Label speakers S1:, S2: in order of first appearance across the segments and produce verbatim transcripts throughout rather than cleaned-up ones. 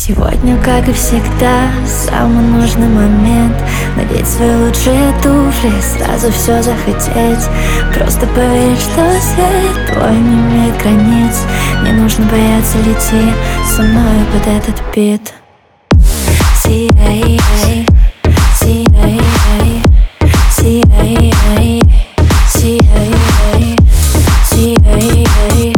S1: Сегодня, как и всегда, самый нужный момент. Надеть свои лучшие туфли, сразу все захотеть. Просто поверить, что свет твой не имеет границ. Не нужно бояться, лети со мной под этот бит. Сияй, сияй, сияй, сияй, сияй, сияй.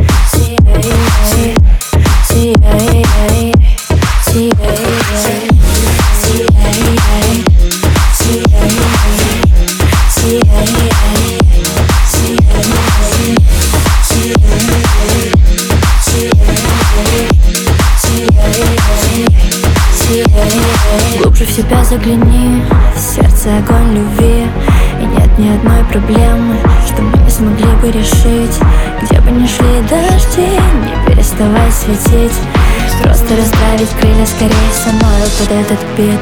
S1: Глубже в себя загляни, в сердце огонь любви. И нет ни одной проблемы, что мы не смогли бы решить. Где бы ни шли дожди, не переставай светить. Просто расправить крылья скорее со мной под этот бит.